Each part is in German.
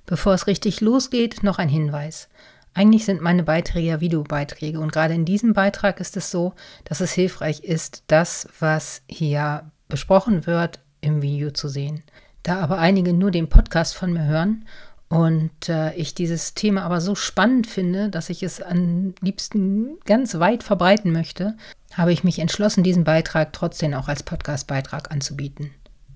Bevor es richtig losgeht, noch ein Hinweis. Eigentlich sind meine Beiträge ja Videobeiträge und gerade in diesem Beitrag ist es so, dass es hilfreich ist, das, was hier besprochen wird, im Video zu sehen. Da aber einige nur den Podcast von mir hören und ich dieses Thema aber so spannend finde, dass ich es am liebsten ganz weit verbreiten möchte, habe ich mich entschlossen, diesen Beitrag trotzdem auch als Podcast-Beitrag anzubieten.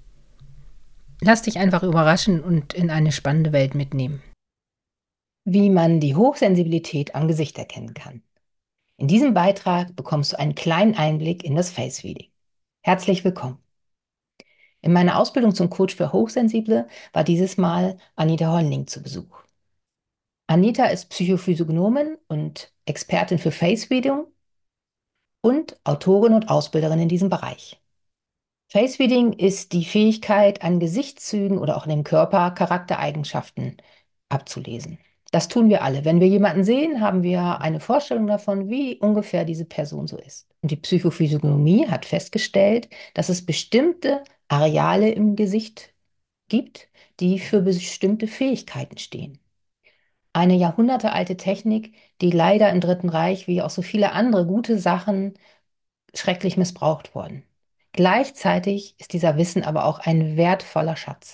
Lass dich einfach überraschen und in eine spannende Welt mitnehmen. Wie man die Hochsensibilität am Gesicht erkennen kann. In diesem Beitrag bekommst du einen kleinen Einblick in das Face Reading. Herzlich willkommen. In meiner Ausbildung zum Coach für Hochsensible war dieses Mal Anita Holling zu Besuch. Anita ist Psychophysiognomin und Expertin für Face Reading und Autorin und Ausbilderin in diesem Bereich. Face Reading ist die Fähigkeit, an Gesichtszügen oder auch in dem Körper Charaktereigenschaften abzulesen. Das tun wir alle. Wenn wir jemanden sehen, haben wir eine Vorstellung davon, wie ungefähr diese Person so ist. Und die Psychophysiognomie hat festgestellt, dass es bestimmte Areale im Gesicht gibt, die für bestimmte Fähigkeiten stehen. Eine jahrhundertealte Technik, die leider im Dritten Reich wie auch so viele andere gute Sachen schrecklich missbraucht worden. Gleichzeitig ist dieser Wissen aber auch ein wertvoller Schatz.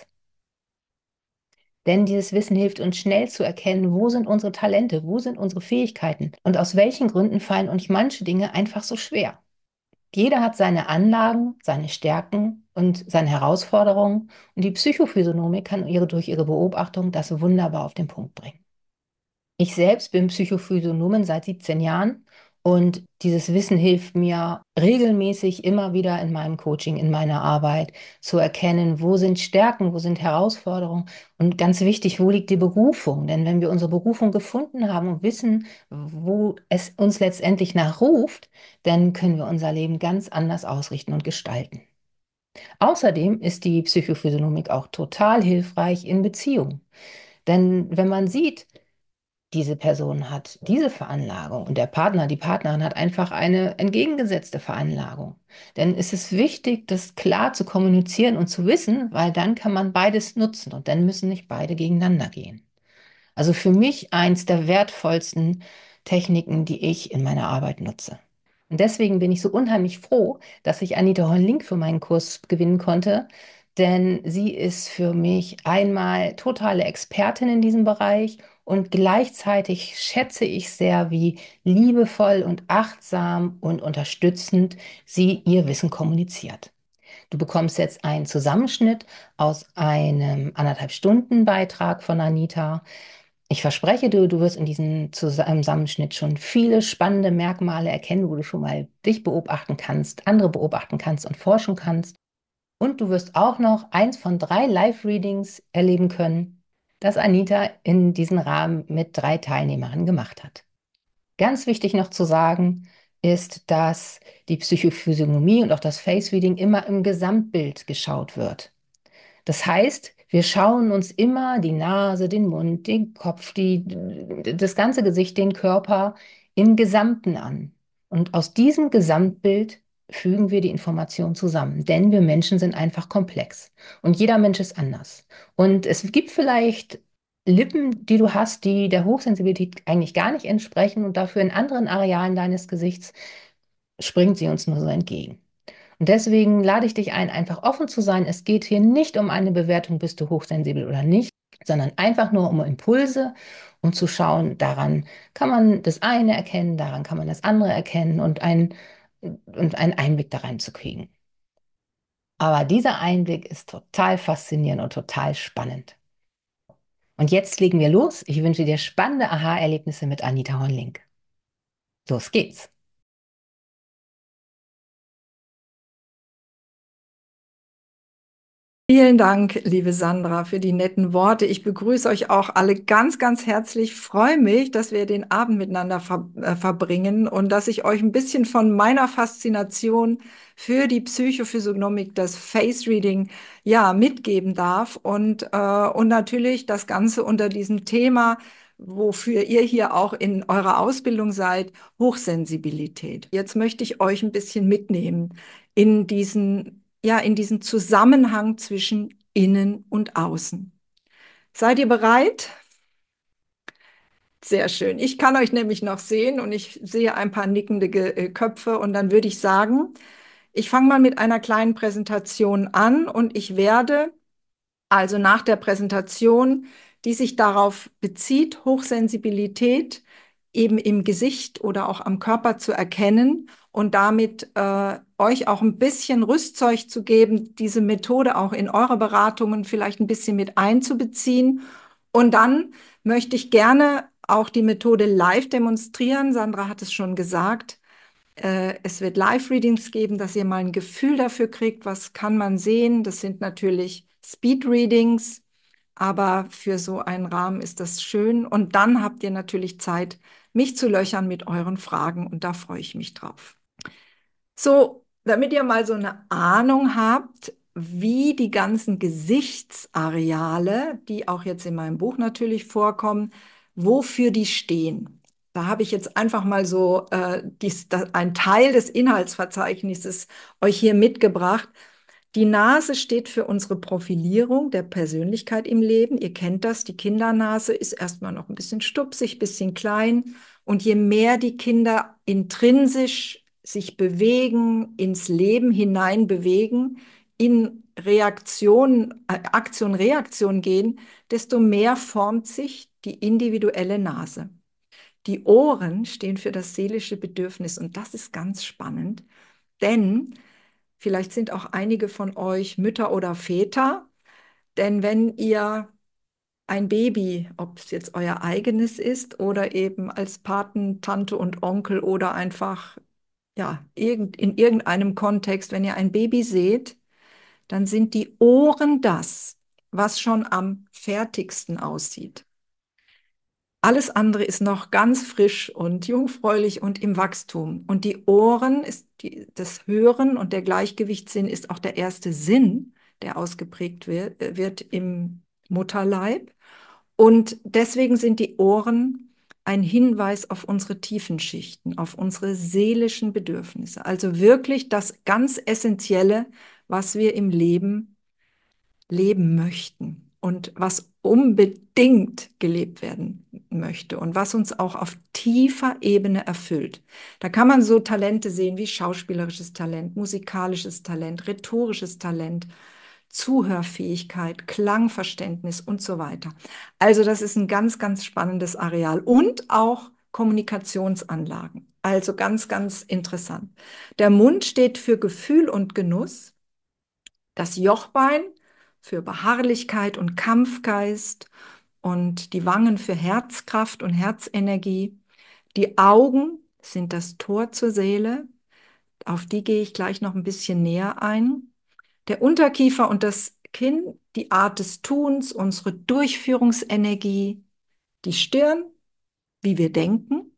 Denn dieses Wissen hilft uns schnell zu erkennen, wo sind unsere Talente, wo sind unsere Fähigkeiten und aus welchen Gründen fallen uns manche Dinge einfach so schwer. Jeder hat seine Anlagen, seine Stärken und seine Herausforderungen und die Psychophysiognomik kann durch ihre Beobachtung das wunderbar auf den Punkt bringen. Ich selbst bin Psychophysiognomin seit 17 Jahren und dieses Wissen hilft mir regelmäßig immer wieder in meinem Coaching, in meiner Arbeit zu erkennen, wo sind Stärken, wo sind Herausforderungen und ganz wichtig, wo liegt die Berufung? Denn wenn wir unsere Berufung gefunden haben und wissen, wo es uns letztendlich nachruft, dann können wir unser Leben ganz anders ausrichten und gestalten. Außerdem ist die Psychophysiognomik auch total hilfreich in Beziehungen. Denn wenn man sieht, diese Person hat diese Veranlagung und der Partner, die Partnerin hat einfach eine entgegengesetzte Veranlagung. Denn es ist wichtig, das klar zu kommunizieren und zu wissen, weil dann kann man beides nutzen und dann müssen nicht beide gegeneinander gehen. Also für mich eins der wertvollsten Techniken, die ich in meiner Arbeit nutze. Und deswegen bin ich so unheimlich froh, dass ich Anita Horn-Link für meinen Kurs gewinnen konnte, denn sie ist für mich einmal totale Expertin in diesem Bereich und gleichzeitig schätze ich sehr, wie liebevoll und achtsam und unterstützend sie ihr Wissen kommuniziert. Du bekommst jetzt einen Zusammenschnitt aus einem 1,5 Stunden Beitrag von Anita. Ich verspreche dir, du wirst in diesem Zusammenschnitt schon viele spannende Merkmale erkennen, wo du schon mal dich beobachten kannst, andere beobachten kannst und forschen kannst. Und du wirst auch noch eins von 3 Live-Readings erleben können, das Anita in diesem Rahmen mit 3 Teilnehmerinnen gemacht hat. Ganz wichtig noch zu sagen ist, dass die Psychophysiognomie und auch das Face-Reading immer im Gesamtbild geschaut wird. Das heißt, wir schauen uns immer die Nase, den Mund, den Kopf, das ganze Gesicht, den Körper im Gesamten an. Und aus diesem Gesamtbild fügen wir die Information zusammen, denn wir Menschen sind einfach komplex und jeder Mensch ist anders. Und es gibt vielleicht Lippen, die du hast, die der Hochsensibilität eigentlich gar nicht entsprechen und dafür in anderen Arealen deines Gesichts springt sie uns nur so entgegen. Und deswegen lade ich dich ein, einfach offen zu sein. Es geht hier nicht um eine Bewertung, bist du hochsensibel oder nicht, sondern einfach nur um Impulse, um zu schauen, daran kann man das eine erkennen, daran kann man das andere erkennen und einen Einblick da rein zu kriegen. Aber dieser Einblick ist total faszinierend und total spannend. Und jetzt legen wir los. Ich wünsche dir spannende Aha-Erlebnisse mit Anita Hornlink. Los geht's. Vielen Dank, liebe Sandra, für die netten Worte. Ich begrüße euch auch alle ganz, ganz herzlich. Freue mich, dass wir den Abend miteinander verbringen und dass ich euch ein bisschen von meiner Faszination für die Psychophysiognomik, das Face Reading, ja, mitgeben darf und natürlich das Ganze unter diesem Thema, wofür ihr hier auch in eurer Ausbildung seid, Hochsensibilität. Jetzt möchte ich euch ein bisschen mitnehmen in diesen Zusammenhang zwischen innen und außen. Seid ihr bereit? Sehr schön. Ich kann euch nämlich noch sehen und ich sehe ein paar nickende Köpfe und dann würde ich sagen, ich fange mal mit einer kleinen Präsentation an und ich werde also nach der Präsentation, die sich darauf bezieht, Hochsensibilität eben im Gesicht oder auch am Körper zu erkennen und damit euch auch ein bisschen Rüstzeug zu geben, diese Methode auch in eure Beratungen vielleicht ein bisschen mit einzubeziehen. Und dann möchte ich gerne auch die Methode live demonstrieren. Sandra hat es schon gesagt. Es wird Live-Readings geben, dass ihr mal ein Gefühl dafür kriegt, was kann man sehen. Das sind natürlich Speed-Readings, aber für so einen Rahmen ist das schön. Und dann habt ihr natürlich Zeit, mich zu löchern mit euren Fragen und da freue ich mich drauf. So, damit ihr mal so eine Ahnung habt, wie die ganzen Gesichtsareale, die auch jetzt in meinem Buch natürlich vorkommen, wofür die stehen. Da habe ich jetzt einfach mal so ein Teil des Inhaltsverzeichnisses euch hier mitgebracht. Die Nase steht für unsere Profilierung der Persönlichkeit im Leben. Ihr kennt das, die Kindernase ist erstmal noch ein bisschen stupsig, bisschen klein. Und je mehr die Kinder intrinsisch sich bewegen, ins Leben hinein bewegen, in Reaktion, Aktion, Reaktion gehen, desto mehr formt sich die individuelle Nase. Die Ohren stehen für das seelische Bedürfnis und das ist ganz spannend, denn vielleicht sind auch einige von euch Mütter oder Väter, denn wenn ihr ein Baby, ob es jetzt euer eigenes ist oder eben als Paten, Tante und Onkel oder einfach ja, in irgendeinem Kontext, wenn ihr ein Baby seht, dann sind die Ohren das, was schon am fertigsten aussieht. Alles andere ist noch ganz frisch und jungfräulich und im Wachstum. Und die Ohren ist das Hören und der Gleichgewichtssinn ist auch der erste Sinn, der ausgeprägt wird im Mutterleib. Und deswegen sind die Ohren ein Hinweis auf unsere tiefen Schichten, auf unsere seelischen Bedürfnisse. Also wirklich das ganz Essentielle, was wir im Leben leben möchten und was unbedingt gelebt werden möchte und was uns auch auf tiefer Ebene erfüllt. Da kann man so Talente sehen wie schauspielerisches Talent, musikalisches Talent, rhetorisches Talent, Zuhörfähigkeit, Klangverständnis und so weiter. Also das ist ein ganz, ganz spannendes Areal und auch Kommunikationsanlagen. Also ganz, ganz interessant. Der Mund steht für Gefühl und Genuss. Das Jochbein für Beharrlichkeit und Kampfgeist und die Wangen für Herzkraft und Herzenergie. Die Augen sind das Tor zur Seele. Auf die gehe ich gleich noch ein bisschen näher ein. Der Unterkiefer und das Kinn, die Art des Tuns, unsere Durchführungsenergie. Die Stirn, wie wir denken.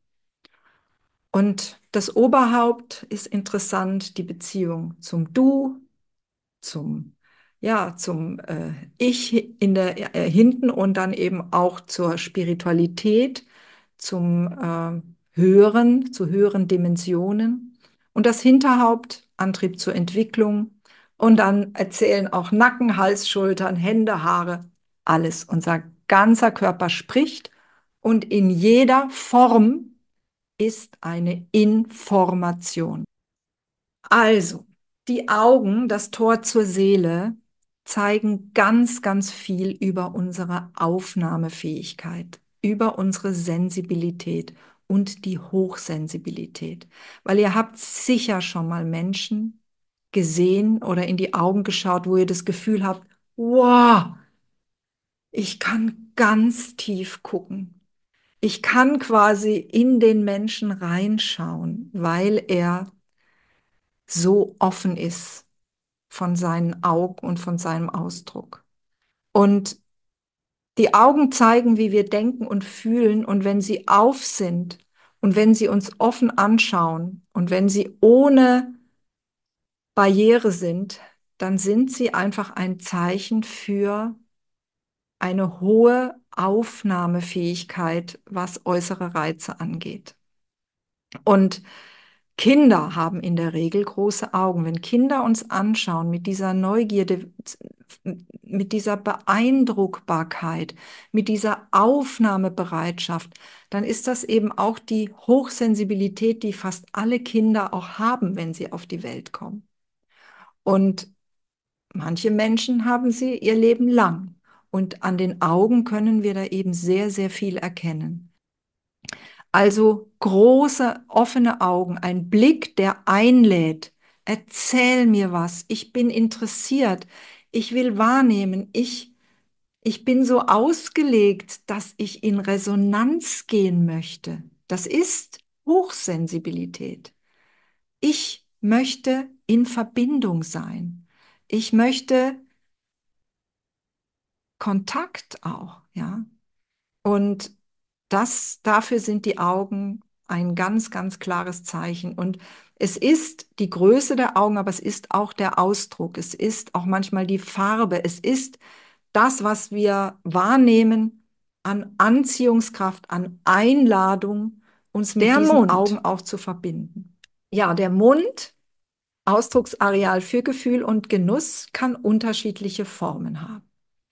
Und das Oberhaupt ist interessant, die Beziehung zum Du, zum, ja, zum Ich hinten und dann eben auch zur Spiritualität, zum Hören, zu höheren Dimensionen. Und das Hinterhaupt, Antrieb zur Entwicklung. Und dann erzählen auch Nacken, Hals, Schultern, Hände, Haare, alles. Unser ganzer Körper spricht und in jeder Form ist eine Information. Also, die Augen, das Tor zur Seele, zeigen ganz, ganz viel über unsere Aufnahmefähigkeit, über unsere Sensibilität und die Hochsensibilität. Weil ihr habt sicher schon mal Menschen gesehen oder in die Augen geschaut, wo ihr das Gefühl habt, wow, ich kann ganz tief gucken. Ich kann quasi in den Menschen reinschauen, weil er so offen ist von seinen Augen und von seinem Ausdruck. Und die Augen zeigen, wie wir denken und fühlen. Und wenn sie auf sind und wenn sie uns offen anschauen und wenn sie ohne Barriere sind, dann sind sie einfach ein Zeichen für eine hohe Aufnahmefähigkeit, was äußere Reize angeht. Und Kinder haben in der Regel große Augen. Wenn Kinder uns anschauen mit dieser Neugierde, mit dieser Beeindruckbarkeit, mit dieser Aufnahmebereitschaft, dann ist das eben auch die Hochsensibilität, die fast alle Kinder auch haben, wenn sie auf die Welt kommen. Und manche Menschen haben sie ihr Leben lang. Und an den Augen können wir da eben sehr, sehr viel erkennen. Also große, offene Augen, ein Blick, der einlädt. Erzähl mir was. Ich bin interessiert. Ich will wahrnehmen. Ich bin so ausgelegt, dass ich in Resonanz gehen möchte. Das ist Hochsensibilität. Ich möchte in Verbindung sein. Ich möchte Kontakt auch, ja. Und dafür sind die Augen ein ganz, ganz klares Zeichen. Und es ist die Größe der Augen, aber es ist auch der Ausdruck. Es ist auch manchmal die Farbe. Es ist das, was wir wahrnehmen an Anziehungskraft, an Einladung, uns mit diesen Augen auch zu verbinden. Ja, der Mund, Ausdrucksareal für Gefühl und Genuss, kann unterschiedliche Formen haben.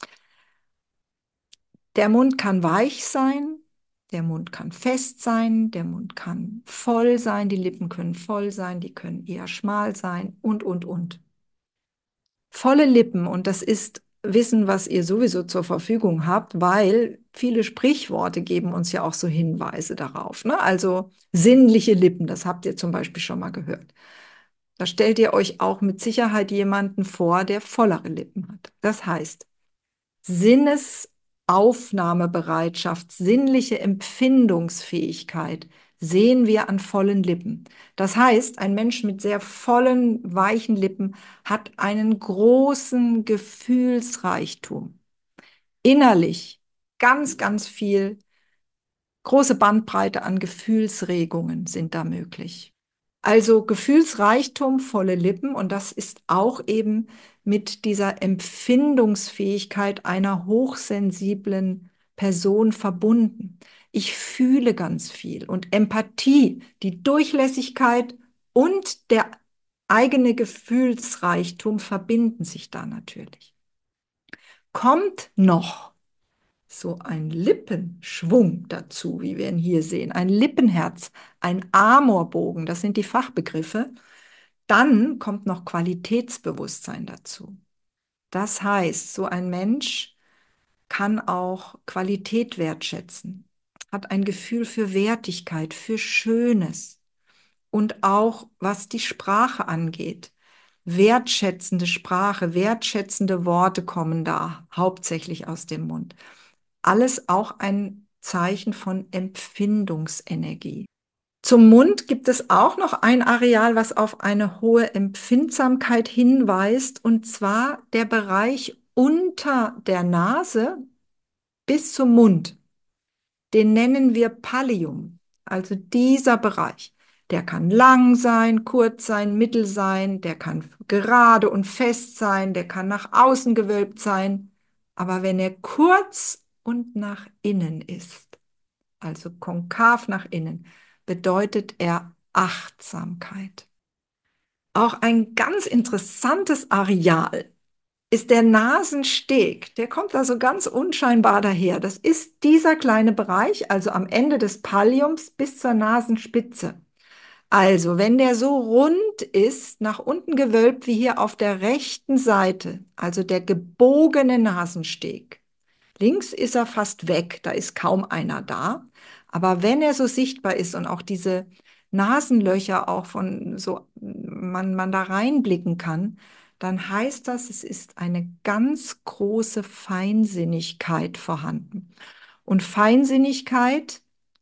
Der Mund kann weich sein, der Mund kann fest sein, der Mund kann voll sein, die Lippen können voll sein, die können eher schmal sein und. Volle Lippen, und das ist Wissen, was ihr sowieso zur Verfügung habt, weil viele Sprichworte geben uns ja auch so Hinweise darauf, ne? Also sinnliche Lippen, das habt ihr zum Beispiel schon mal gehört. Da stellt ihr euch auch mit Sicherheit jemanden vor, der vollere Lippen hat. Das heißt, Sinnesaufnahmebereitschaft, sinnliche Empfindungsfähigkeit sehen wir an vollen Lippen. Das heißt, ein Mensch mit sehr vollen, weichen Lippen hat einen großen Gefühlsreichtum. Innerlich ganz, ganz viel, große Bandbreite an Gefühlsregungen sind da möglich. Also Gefühlsreichtum, volle Lippen, und das ist auch eben mit dieser Empfindungsfähigkeit einer hochsensiblen Person verbunden. Ich fühle ganz viel, und Empathie, die Durchlässigkeit und der eigene Gefühlsreichtum verbinden sich da natürlich. Kommt noch so ein Lippenschwung dazu, wie wir ihn hier sehen, ein Lippenherz, ein Amorbogen, das sind die Fachbegriffe. Dann kommt noch Qualitätsbewusstsein dazu. Das heißt, so ein Mensch kann auch Qualität wertschätzen, hat ein Gefühl für Wertigkeit, für Schönes, und auch was die Sprache angeht. Wertschätzende Sprache, wertschätzende Worte kommen da hauptsächlich aus dem Mund. Alles auch ein Zeichen von Empfindungsenergie. Zum Mund gibt es auch noch ein Areal, was auf eine hohe Empfindsamkeit hinweist, und zwar der Bereich unter der Nase bis zum Mund. Den nennen wir Pallium, also dieser Bereich. Der kann lang sein, kurz sein, mittel sein, der kann gerade und fest sein, der kann nach außen gewölbt sein. Aber wenn er kurz und nach innen ist, also konkav nach innen, bedeutet er Achtsamkeit. Auch ein ganz interessantes Areal ist der Nasensteg. Der kommt also ganz unscheinbar daher. Das ist dieser kleine Bereich, also am Ende des Palliums bis zur Nasenspitze. Also, wenn der so rund ist, nach unten gewölbt wie hier auf der rechten Seite, also der gebogene Nasensteg. Links ist er fast weg, da ist kaum einer da. Aber wenn er so sichtbar ist und auch diese Nasenlöcher auch von so man da reinblicken kann, dann heißt das, es ist eine ganz große Feinsinnigkeit vorhanden. Und Feinsinnigkeit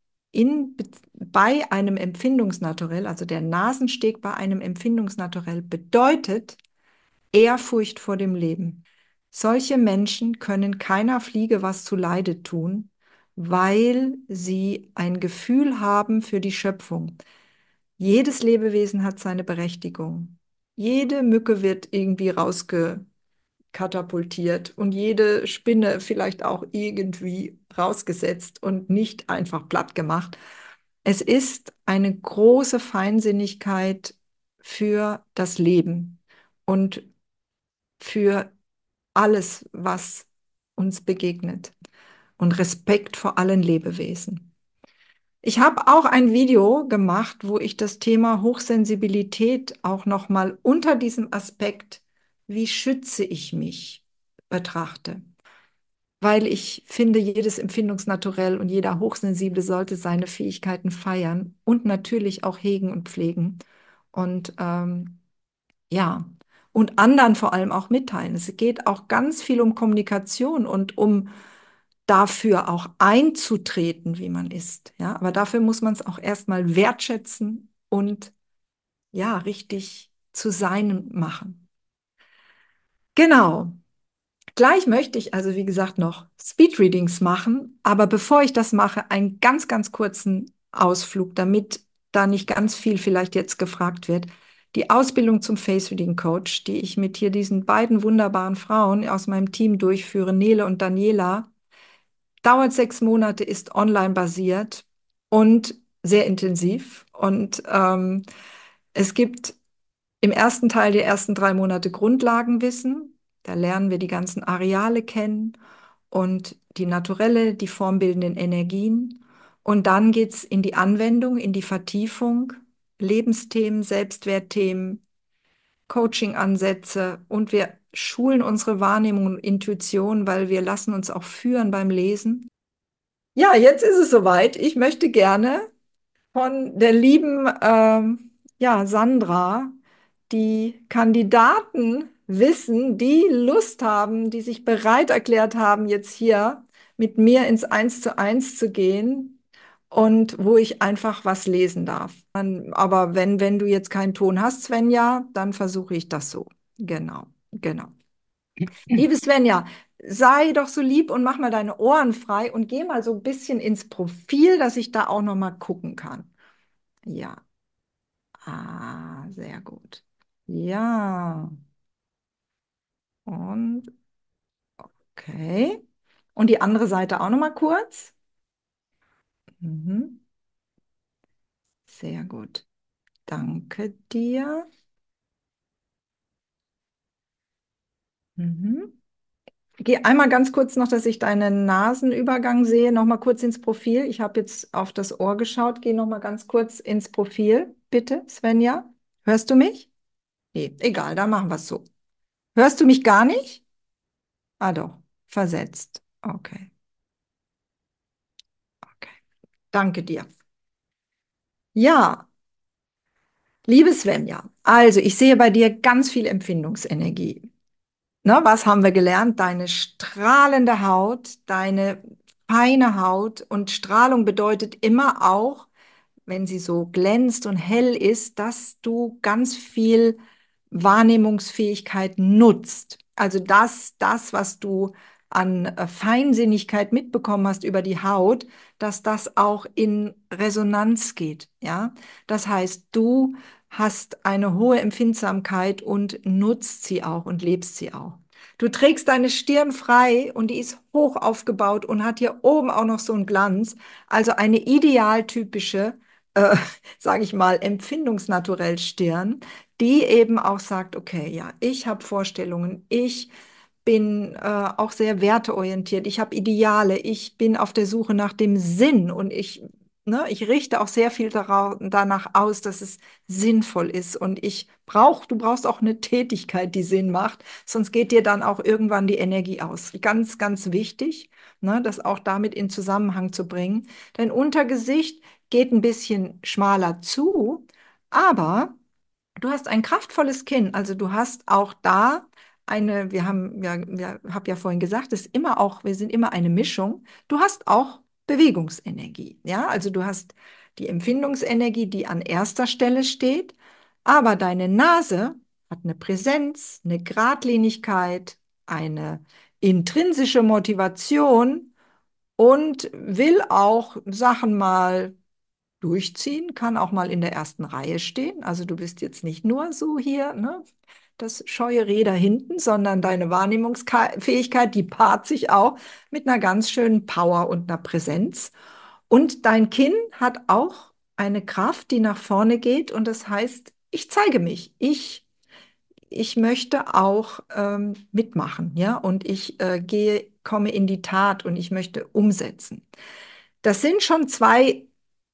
bei einem Empfindungsnaturell, also der Nasensteg bei einem Empfindungsnaturell, bedeutet Ehrfurcht vor dem Leben. Solche Menschen können keiner Fliege was zuleide tun, weil sie ein Gefühl haben für die Schöpfung. Jedes Lebewesen hat seine Berechtigung. Jede Mücke wird irgendwie rausgekatapultiert und jede Spinne vielleicht auch irgendwie rausgesetzt und nicht einfach platt gemacht. Es ist eine große Feinsinnigkeit für das Leben und für alles, was uns begegnet und Respekt vor allen Lebewesen. Ich habe auch ein Video gemacht, wo ich das Thema Hochsensibilität auch noch mal unter diesem Aspekt, wie schütze ich mich, betrachte. Weil ich finde, jedes Empfindungsnaturell und jeder Hochsensible sollte seine Fähigkeiten feiern und natürlich auch hegen und pflegen. Und ja, und anderen vor allem auch mitteilen. Es geht auch ganz viel um Kommunikation und um dafür auch einzutreten, wie man ist. Ja, aber dafür muss man es auch erstmal wertschätzen und ja, richtig zu seinem machen. Genau. Gleich möchte ich also, wie gesagt, noch Speedreadings machen, aber bevor ich das mache, einen ganz, ganz kurzen Ausflug, damit da nicht ganz viel vielleicht jetzt gefragt wird. Die Ausbildung zum Face Reading Coach, die ich mit hier diesen beiden wunderbaren Frauen aus meinem Team durchführe, Nele und Daniela, dauert 6 Monate, ist online basiert und sehr intensiv. Und es gibt im ersten Teil die ersten 3 Monate Grundlagenwissen. Da lernen wir die ganzen Areale kennen und die naturelle, die formbildenden Energien. Und dann geht es in die Anwendung, in die Vertiefung, Lebensthemen, Selbstwertthemen, Coaching-Ansätze und wir schulen unsere Wahrnehmung und Intuition, weil wir lassen uns auch führen beim Lesen. Ja, jetzt ist es soweit. Ich möchte gerne von der lieben ja, Sandra die Kandidaten wissen, die Lust haben, die sich bereit erklärt haben, jetzt hier mit mir ins Eins zu gehen und wo ich einfach was lesen darf. Aber wenn du jetzt keinen Ton hast, Svenja, dann versuche ich das so. Genau, genau. Liebe Svenja, sei doch so lieb und mach mal deine Ohren frei und geh mal so ein bisschen ins Profil, dass ich da auch noch mal gucken kann. Ja, sehr gut. Ja, und okay. Und die andere Seite auch noch mal kurz. Mhm. Sehr gut. Danke dir. Mhm. Geh einmal ganz kurz noch, dass ich deinen Nasenübergang sehe. Noch mal kurz ins Profil. Ich habe jetzt auf das Ohr geschaut. Geh noch mal ganz kurz ins Profil, bitte, Svenja. Hörst du mich? Nee, egal, dann machen wir es so. Hörst du mich gar nicht? Ah doch, versetzt. Okay, okay. Danke dir. Ja, liebe Svenja, also ich sehe bei dir ganz viel Empfindungsenergie. Ne, was haben wir gelernt? Deine strahlende Haut, deine feine Haut und Strahlung bedeutet immer auch, wenn sie so glänzt und hell ist, dass du ganz viel Wahrnehmungsfähigkeit nutzt. Also das, was du an Feinsinnigkeit mitbekommen hast über die Haut, dass das auch in Resonanz geht. Ja, das heißt, du hast eine hohe Empfindsamkeit und nutzt sie auch und lebst sie auch. Du trägst deine Stirn frei und die ist hoch aufgebaut und hat hier oben auch noch so einen Glanz. Also eine idealtypische sage ich mal, empfindungsnaturell Stirn, die eben auch sagt, okay, ja, ich habe Vorstellungen, ich bin auch sehr werteorientiert, ich habe Ideale, ich bin auf der Suche nach dem Sinn und ich richte auch sehr viel danach aus, dass es sinnvoll ist und du brauchst auch eine Tätigkeit, die Sinn macht, sonst geht dir dann auch irgendwann die Energie aus. Ganz, ganz wichtig, ne, das auch damit in Zusammenhang zu bringen. Dein Untergesicht geht ein bisschen schmaler zu, aber du hast ein kraftvolles Kinn, also du hast auch da hab ja vorhin gesagt, wir sind immer eine Mischung. Du hast auch Bewegungsenergie, ja, also du hast die Empfindungsenergie, die an erster Stelle steht, aber deine Nase hat eine Präsenz, eine Geradlinigkeit, eine intrinsische Motivation und will auch Sachen mal durchziehen, kann auch mal in der ersten Reihe stehen. Also du bist jetzt nicht nur so hier, ne, das scheue Reh da hinten, sondern deine Wahrnehmungsfähigkeit, die paart sich auch mit einer ganz schönen Power und einer Präsenz. Und dein Kinn hat auch eine Kraft, die nach vorne geht und das heißt, ich zeige mich. ich möchte auch mitmachen, ja, und ich komme in die Tat und ich möchte umsetzen. Das sind schon zwei,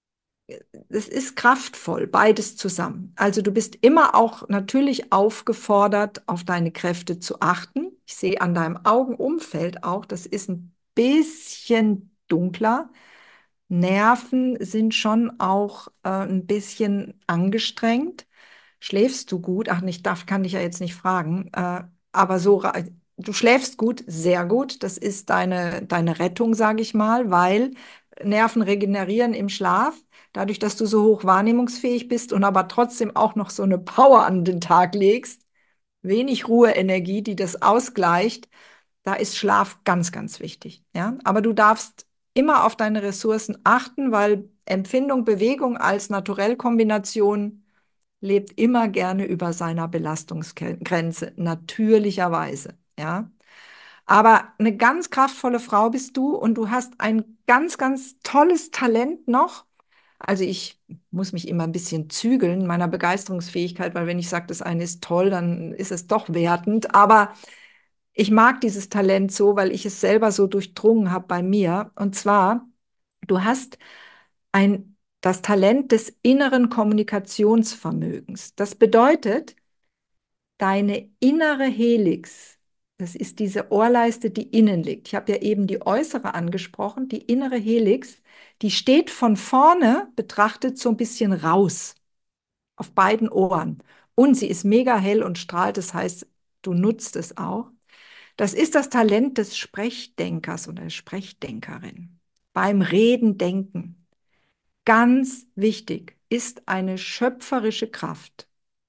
es ist kraftvoll, beides zusammen. Also du bist immer auch natürlich aufgefordert, auf deine Kräfte zu achten. Ich sehe an deinem Augenumfeld auch, das ist ein bisschen dunkler. Nerven sind schon auch ein bisschen angestrengt. Schläfst du gut? Ach, nicht, darf, kann ich ja jetzt nicht fragen. Aber so, du schläfst gut, sehr gut. Das ist deine Rettung, sage ich mal, weil Nerven regenerieren im Schlaf. Dadurch, dass du so hoch wahrnehmungsfähig bist und aber trotzdem auch noch so eine Power an den Tag legst, wenig Ruheenergie, die das ausgleicht, da ist Schlaf ganz, ganz wichtig. Ja? Aber du darfst immer auf deine Ressourcen achten, weil Empfindung, Bewegung als Naturellkombination lebt immer gerne über seiner Belastungsgrenze, natürlicherweise. Ja? Aber eine ganz kraftvolle Frau bist du und du hast ein ganz, ganz tolles Talent noch. Also ich muss mich immer ein bisschen zügeln, meiner Begeisterungsfähigkeit, weil wenn ich sage, das eine ist toll, dann ist es doch wertend. Aber ich mag dieses Talent so, weil ich es selber so durchdrungen habe bei mir. Und zwar, du hast das Talent des inneren Kommunikationsvermögens. Das bedeutet, deine innere Helix, das ist diese Ohrleiste, die innen liegt. Ich habe ja eben die äußere angesprochen, die innere Helix, die steht von vorne betrachtet so ein bisschen raus, auf beiden Ohren. Und sie ist mega hell und strahlt, das heißt, du nutzt es auch. Das ist das Talent des Sprechdenkers oder der Sprechdenkerin. Beim Reden denken. Ganz wichtig ist eine schöpferische Kraft.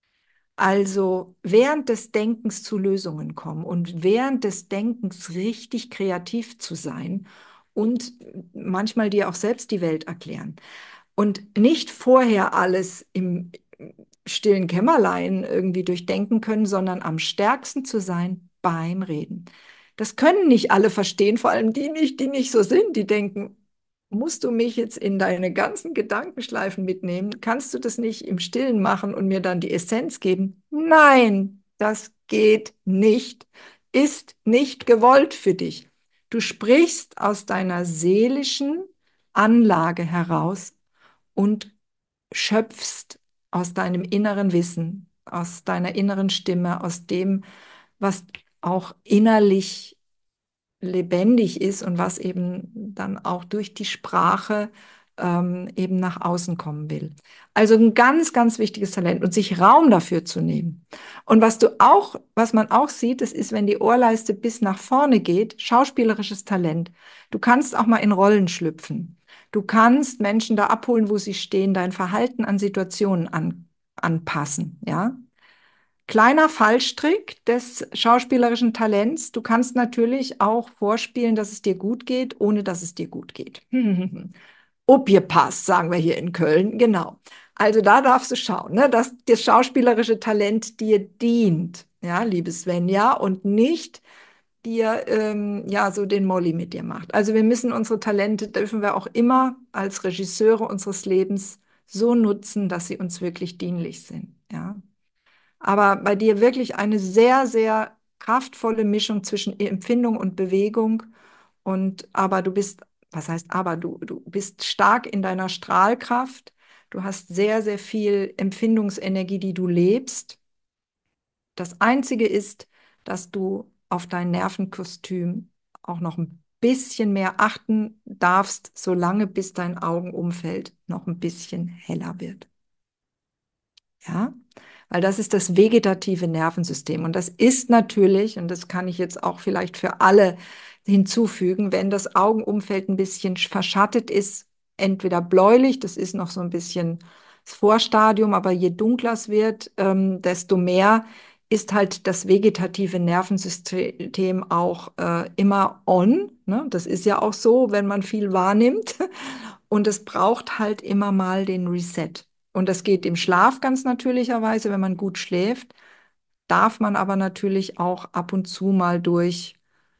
Also während des Denkens zu Lösungen kommen und während des Denkens richtig kreativ zu sein und manchmal dir auch selbst die Welt erklären. Und nicht vorher alles im stillen Kämmerlein irgendwie durchdenken können, sondern am stärksten zu sein beim Reden. Das können nicht alle verstehen, vor allem die nicht so sind, die denken, musst du mich jetzt in deine ganzen Gedankenschleifen mitnehmen? Kannst du das nicht im Stillen machen und mir dann die Essenz geben? Nein, das geht nicht, ist nicht gewollt für dich. Du sprichst aus deiner seelischen Anlage heraus und schöpfst aus deinem inneren Wissen, aus deiner inneren Stimme, aus dem, was auch innerlich lebendig ist und was eben dann auch durch die Sprache eben nach außen kommen will. Also ein ganz, ganz wichtiges Talent und sich Raum dafür zu nehmen. Und was man auch sieht, das ist, wenn die Ohrleiste bis nach vorne geht, schauspielerisches Talent. Du kannst auch mal in Rollen schlüpfen. Du kannst Menschen da abholen, wo sie stehen, dein Verhalten an Situationen anpassen, ja. Kleiner Fallstrick des schauspielerischen Talents. Du kannst natürlich auch vorspielen, dass es dir gut geht, ohne dass es dir gut geht. Opierpass, sagen wir hier in Köln. Genau. Also da darfst du schauen, ne, dass das schauspielerische Talent dir dient, ja, liebe Svenja, und nicht dir ja so den Molly mit dir macht. Also wir müssen unsere Talente, dürfen wir auch immer als Regisseure unseres Lebens so nutzen, dass sie uns wirklich dienlich sind, ja. Aber bei dir wirklich eine sehr, sehr kraftvolle Mischung zwischen Empfindung und Bewegung. Und aber du bist, was heißt aber, du bist stark in deiner Strahlkraft. Du hast sehr, sehr viel Empfindungsenergie, die du lebst. Das Einzige ist, dass du auf dein Nervenkostüm auch noch ein bisschen mehr achten darfst, solange bis dein Augenumfeld noch ein bisschen heller wird. Ja, weil das ist das vegetative Nervensystem. Und das ist natürlich, und das kann ich jetzt auch vielleicht für alle hinzufügen, wenn das Augenumfeld ein bisschen verschattet ist, entweder bläulich, das ist noch so ein bisschen das Vorstadium, aber je dunkler es wird, desto mehr ist halt das vegetative Nervensystem auch immer on. Ne? Das ist ja auch so, wenn man viel wahrnimmt. Und es braucht halt immer mal den Reset. Und das geht im Schlaf ganz natürlicherweise, wenn man gut schläft, darf man aber natürlich auch ab und zu mal durch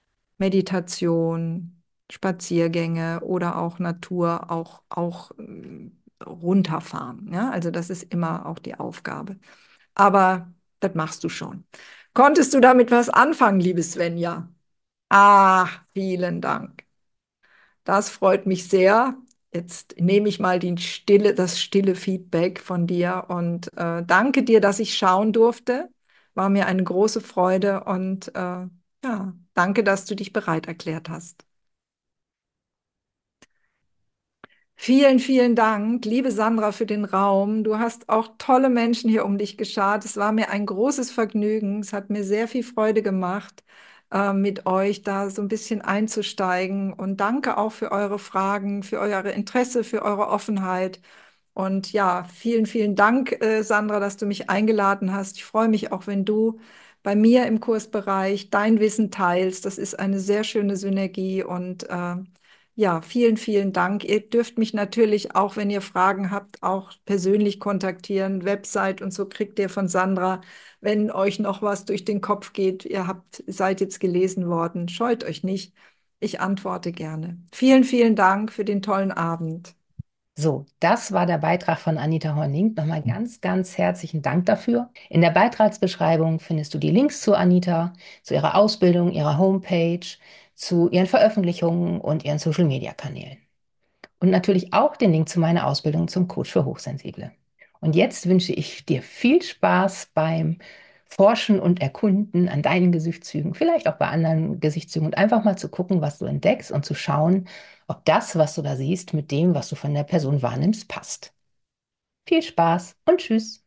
Meditation, Spaziergänge oder auch Natur auch runterfahren. Ja? Also das ist immer auch die Aufgabe. Aber Das machst du schon. Konntest du damit was anfangen, liebe Svenja? Ah, vielen Dank. Das freut mich sehr. Jetzt nehme ich mal das stille Feedback von dir und danke dir, dass ich schauen durfte. War mir eine große Freude und ja, danke, dass du dich bereit erklärt hast. Vielen, vielen Dank, liebe Sandra, für den Raum. Du hast auch tolle Menschen hier um dich geschart. Es war mir ein großes Vergnügen. Es hat mir sehr viel Freude gemacht, mit euch da so ein bisschen einzusteigen. Und danke auch für eure Fragen, für euer Interesse, für eure Offenheit. Und ja, vielen, vielen Dank, Sandra, dass du mich eingeladen hast. Ich freue mich auch, wenn du bei mir im Kursbereich dein Wissen teilst. Das ist eine sehr schöne Synergie und ja, vielen, vielen Dank. Ihr dürft mich natürlich auch, wenn ihr Fragen habt, auch persönlich kontaktieren. Website und so kriegt ihr von Sandra, wenn euch noch was durch den Kopf geht. Seid jetzt gelesen worden. Scheut euch nicht. Ich antworte gerne. Vielen, vielen Dank für den tollen Abend. So, das war der Beitrag von Anita Horning. Nochmal ganz, ganz herzlichen Dank dafür. In der Beitragsbeschreibung findest du die Links zu Anita, zu ihrer Ausbildung, ihrer Homepage, zu ihren Veröffentlichungen und ihren Social-Media-Kanälen. Und natürlich auch den Link zu meiner Ausbildung zum Coach für Hochsensible. Und jetzt wünsche ich dir viel Spaß beim Forschen und Erkunden an deinen Gesichtszügen, vielleicht auch bei anderen Gesichtszügen und einfach mal zu gucken, was du entdeckst und zu schauen, ob das, was du da siehst, mit dem, was du von der Person wahrnimmst, passt. Viel Spaß und tschüss.